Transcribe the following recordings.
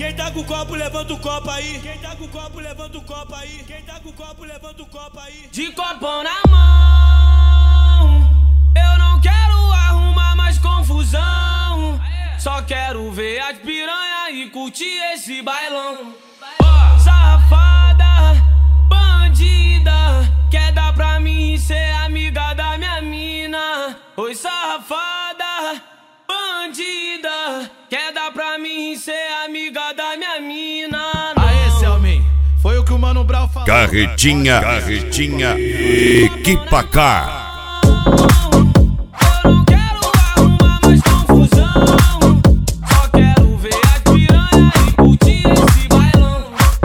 Quem tá com o copo, levanta o copo aí. Quem tá com o copo, levanta o copo aí. Quem tá com o copo, levanta o copo aí. De copão na mão, eu não quero arrumar mais confusão. Só quero ver as piranha e curtir esse bailão. Safada, bandida, quer dar pra mim ser amiga da minha mina. Oi, safada, bandida, quer dar pra mim ser amiga da minha mina. Aê, Selmin, foi o que o Mano Brown falou. Carretinha, Equipa K. Eu não quero arrumar mais confusão. Só quero ver as piranha e curtir esse bailão.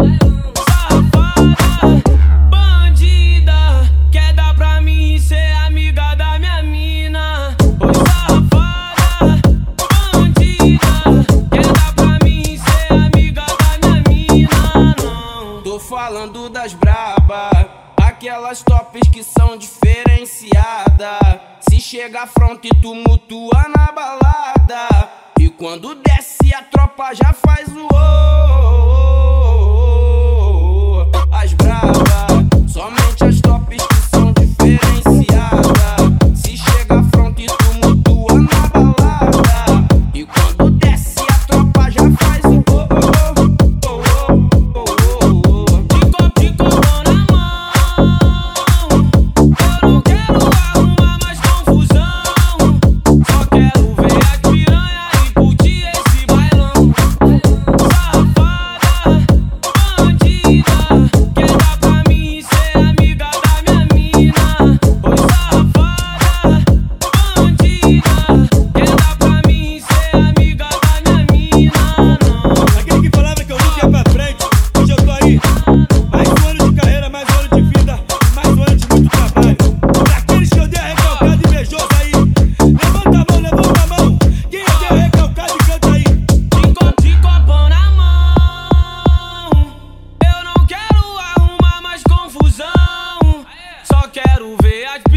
Safada, bandida, quer dar pra mim ser amiga da minha mina. Oi, safada, bandida, quer dar pra mim ser amiga da minha mina. Não, tô falando das braba, aquelas tops que são diferenciadas. Se chega à fronte e tumultua na balada, e quando desce a tropa já faz o as brava, somente as tops que são diferenciadas. Se chega à fronte e tumultua na balada, e quando desce a tropa já faz o de copo na mão. Eu não quero arrumar mais confusão. Só quero ver as piranha e curtir esse bailão. Safada, bandida, quer dar pra mim ser amiga da minha mina. Oi, safada, bandida, quer dar pra mim ser amiga da minha mina. Não. Aquele que falava que eu nunca ia pra frente, hoje eu tô aí. Mais um ano de carreira, mais um ano de vida, mais um ano de muito trabalho. Daqueles que eu dei a recalcada invejosa aí, levanta a mão. Quem eu dei a recalcada e canta aí. De copão na mão, eu não quero arrumar mais confusão. Só quero ver as